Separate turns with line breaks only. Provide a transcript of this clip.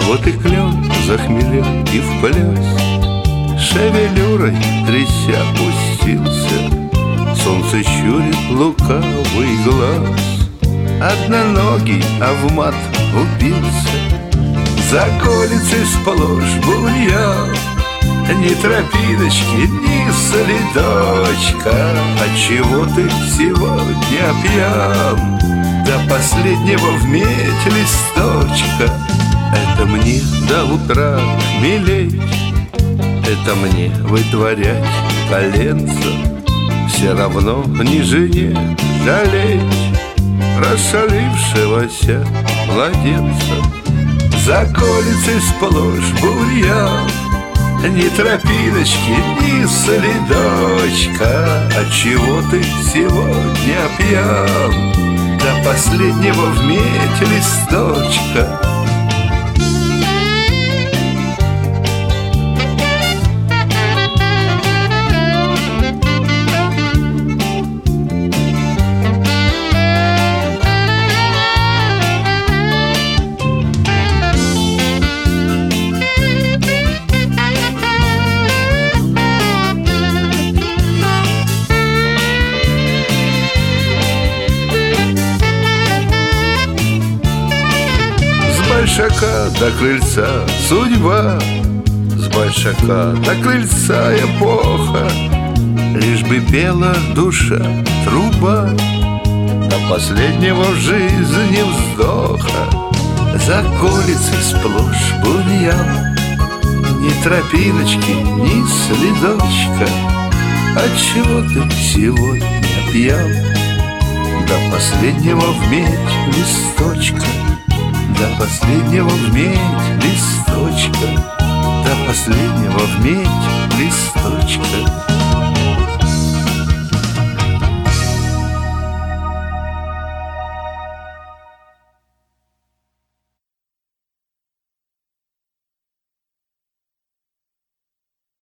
Вот и клен захмелел и в пляс, шевелюрой тряся пустился. Солнце щурит лукавый глаз, одноногий, а в мат убился. За колицей сплошь бурьян, ни тропиночки, ни следочка. Отчего ты сегодня пьян? До последнего в медь листочка. Это мне до утра хмелеть, это мне вытворять коленца. Все равно ни жене жалеть расшалившегося младенца. За колицей сплошь бурьян, ни тропиночки, ни следочка. Отчего ты сегодня пьян? До последнего в медь листочка. С большака до крыльца судьба, с большака до крыльца эпоха. Лишь бы пела душа труба до последнего в жизни вздоха. За колицей сплошь бурьян, ни тропиночки, ни следочка. Отчего ты сегодня пьян? До последнего в медь листочка. До последнего в медь листочка. До последнего в медь листочка.